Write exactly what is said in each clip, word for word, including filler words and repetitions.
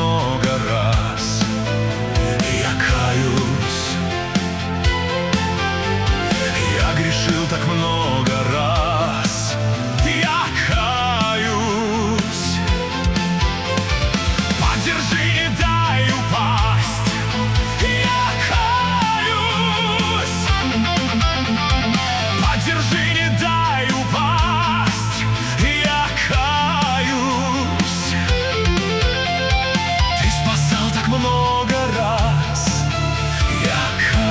много раз. Я каюсь, я грешил так много раз. Я каюсь, поддержи, не дай упасть. Я каюсь, поддержи, не дай упасть. Я каюсь, ты спасал так много раз. Я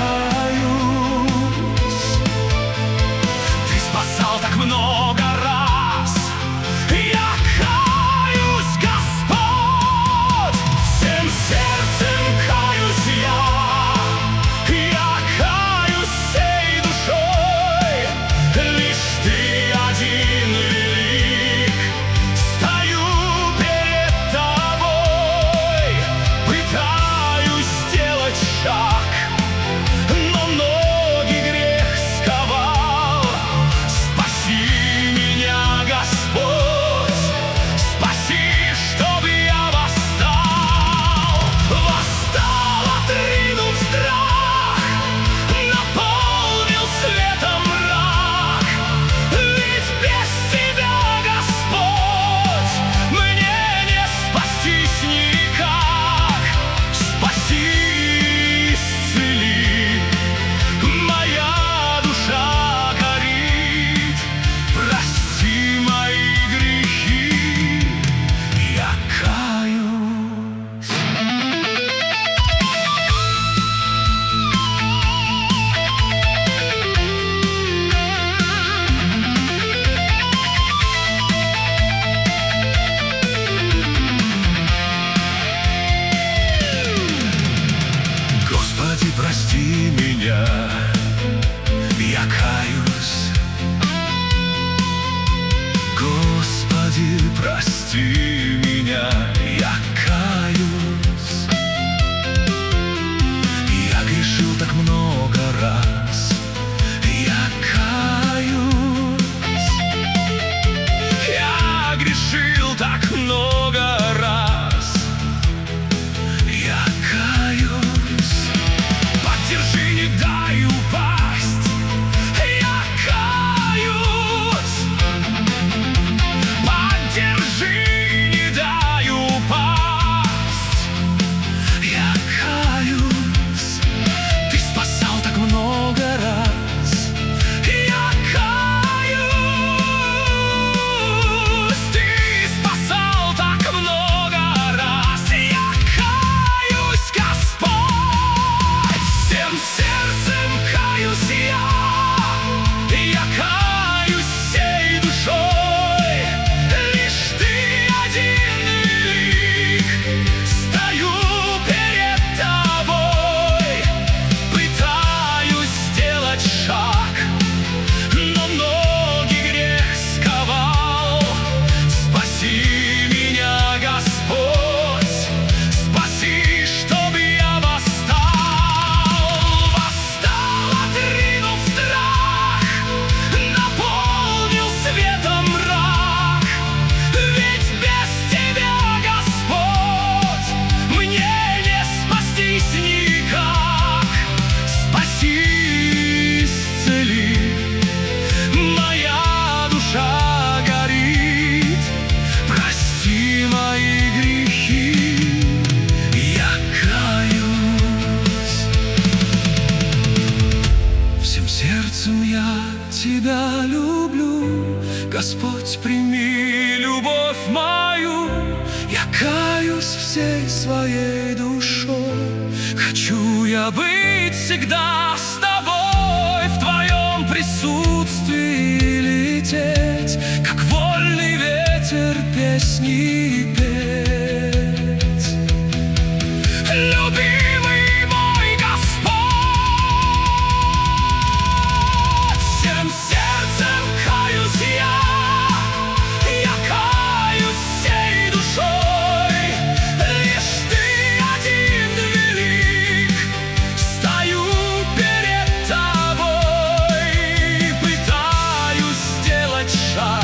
каюсь, ты спасал так много раз. Я каюсь, Господь, всем сердцем каюсь я. Я каюсь всей душой, лишь Ты один велик. Стою перед Тобой, пытаюсь сделать шаг, но ноги грех сковал. Спаси меня, Господь, спаси, чтоб я восстал. Восстал, отринув страх, наполнил светом мрак. Ведь без Тебя, Господь, мне не спастись никак. Спаси, исцели, моя душа горит. Прости мои грехи, я каюсь. Господи, прости меня, я каюсь. Господи, прости меня, я каюсь. Я грешил так много раз. Я каюсь, я грешил так много раз. Я каюсь, поддержи, не дай упасть. Я каюсь, поддержи, не дай упасть. Я каюсь, Ты спасал так много раз. Я каюсь, Ты спасал так много раз. Я каюсь, Господь, всем сердцем каюсь я. Я каюсь всей душой, лишь Ты один велик. Стою перед Тобой, пытаюсь сделать шаг, но ноги грех сковал. Спаси меня, Господь, спаси, чтоб я восстал. Восстал, отринув страх, наполнил светом мрак. Ведь без Тебя, Господь, мне не спастись никак. Спаси, исцели, моя душа горит. Прости мои грехи, я каюсь. Всем сердцем я Тебя люблю. Господь, прими любовь мою. Я каюсь всей своей душой. Хочу я быть всегда с Тобой, в Твоем присутствии лететь, как вольный ветер песни петь. Любимый мой Господь, всем сердцем каюсь я. Я каюсь всей душой, лишь Ты один велик. Стою перед Тобой, пытаюсь сделать шаг,